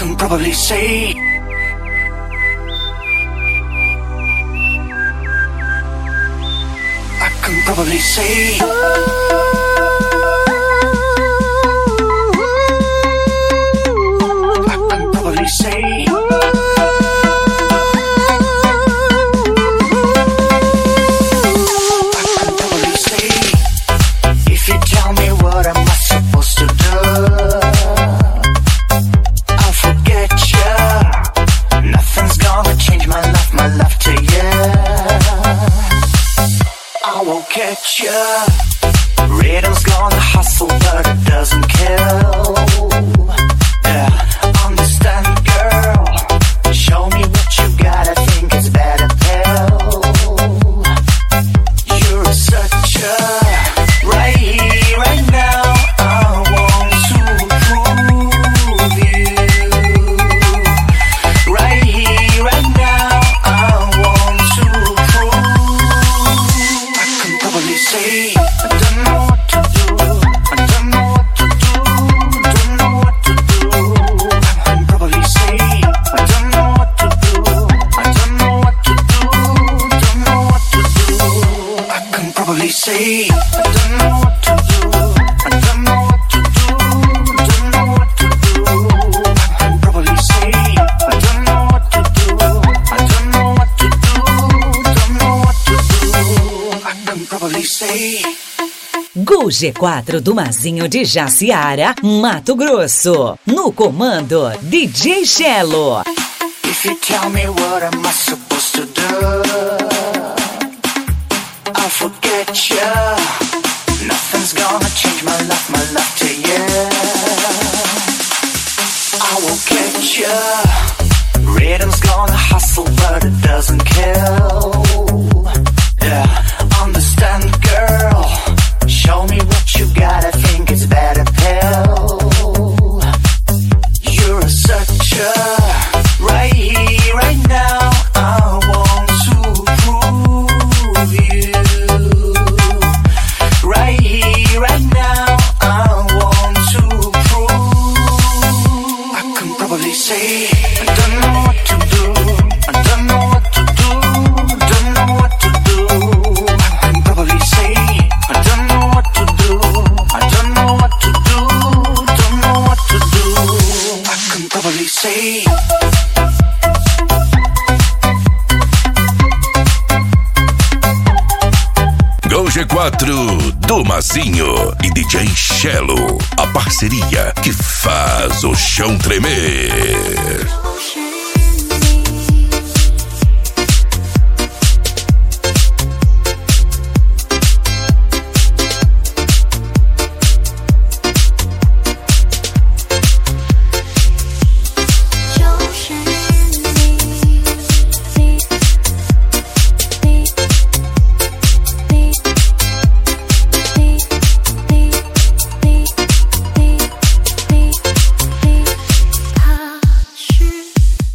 can probably say I can probably say I can probably say Rhythm's gonna hustle, but it doesn't kill. Yeah, understand, girl. Show me what you got. I think it's better pill. You're such a right here, right now. I want to prove you. Right here, right now. I want to prove. I can probably say. Say, I don't know what to do. I don't know what to do. Don't know what to do. I can probably say, I don't know what to do. I don't know what to do. Don't know what to do. I can probably say. Gol G4 do Mazinho de Jaciara, Mato Grosso. No comando, DJ Cello. If you tell me what am I supposed to do, I'll forget you. Nothing's gonna change my love to you. I will get you. Rhythm's gonna hustle, but it doesn't kill. Yeah, understand, girl. Show me what you got. I think it's better pill. You're such a right here, right now. I want to prove you. Right here, right now, I want to prove. I can probably say, I don't know what to do. I don't know what to do. Don't know what to do. I can probably say, I don't know what to do. I don't know what to do. Don't know what to do. I can probably say. Gol G4 do Mazinho e DJ Cello, a parceria que faz o chão tremer.